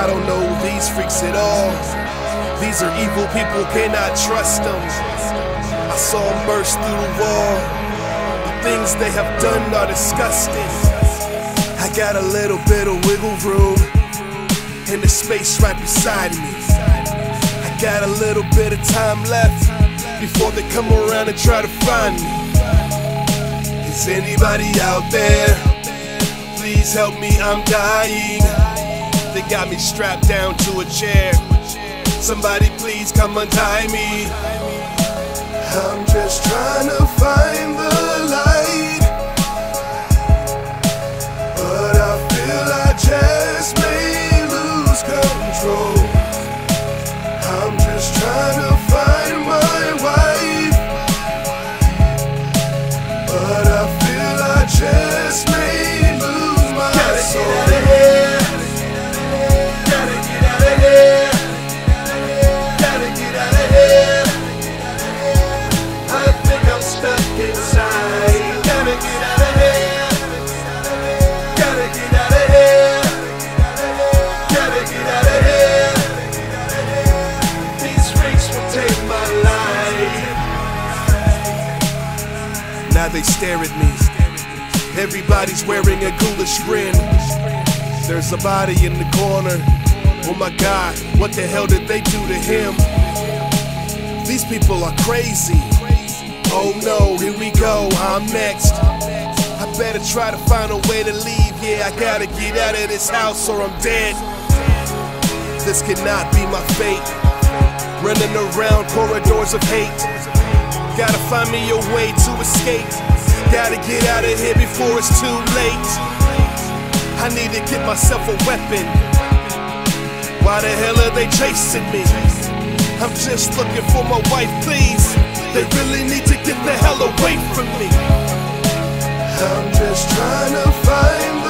I don't know these freaks at all. These are evil people, cannot trust them. I saw them burst through the wall. The things they have done are disgusting. I got a little bit of wiggle room in the space right beside me. I got a little bit of time left before they come around and try to find me. Is anybody out there? Please help me, I'm dying. They got me strapped down to a chair. Somebody please come untie me. I'm just trying to find the light, but I feel I just may lose control. I'm just trying to find my wife, but I feel I just may lose my soul. Gotta get out of here. Gotta get out of here. Gotta get out of here. I think I'm stuck inside. Gotta get out of here. Gotta get out of here. Gotta get out of here. These freaks will take my life. Now they stare at me. Everybody's wearing a ghoulish grin. There's a body in the corner. Oh my God, what the hell did they do to him? These people are crazy. Oh no, here we go, I'm next. I better try to find a way to leave. Yeah, I gotta get out of this house or I'm dead. This cannot be my fate. Running around corridors of hate. Gotta find me a way to escape. Gotta get out of here before it's too late. I need to get myself a weapon. Why the hell are they chasing me? I'm just looking for my wife, please. They really need to get the hell away from me. I'm just trying to find